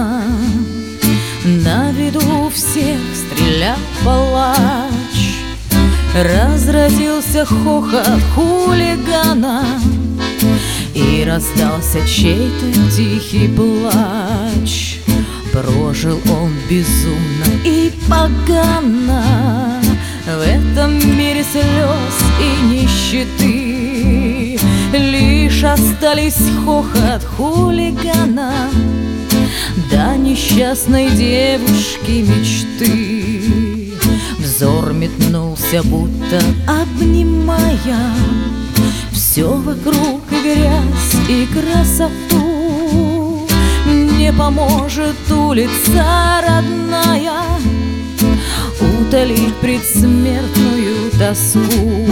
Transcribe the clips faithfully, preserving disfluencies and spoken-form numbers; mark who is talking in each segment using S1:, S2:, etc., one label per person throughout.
S1: хулигана. На виду всех стрелял палач. Разразился хохот хулигана, и раздался чей-то тихий плач. Прожил он безумно и погано в этом мире слез и нищеты. Лишь остались хохот хулигана да несчастной девушки мечты. Взор метнулся, будто обнимая все вокруг грязь и красоту. Не поможет улица родная утолить предсмертную тоску.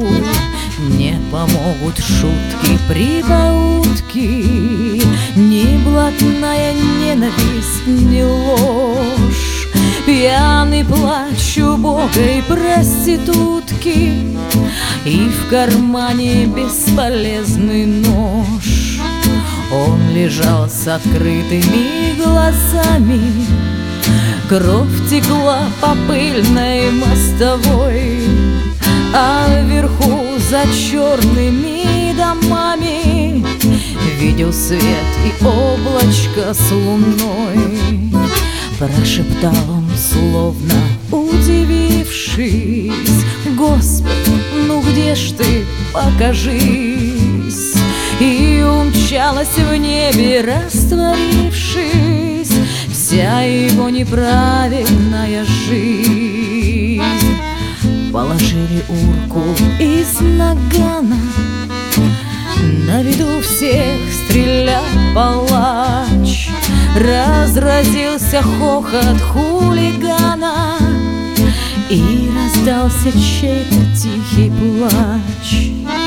S1: Не помогут шутки, прибаутки, ни блатная ненависть, ни ложь. Пьяный плач убогой проститутки и в кармане бесполезный нож. Он лежал с открытыми глазами, кровь текла по пыльной мостовой, а вверху за черными домами видел свет и облачко с луной. Прошептал он, словно удивившись: Господи, ну где ж ты, покажись. И умчалась в небе, растворившись, вся его неправильная жизнь. Положили урку из нагана, на виду всех стрелял палач. Разразился хохот хулигана, и раздался чей-то тихий плач.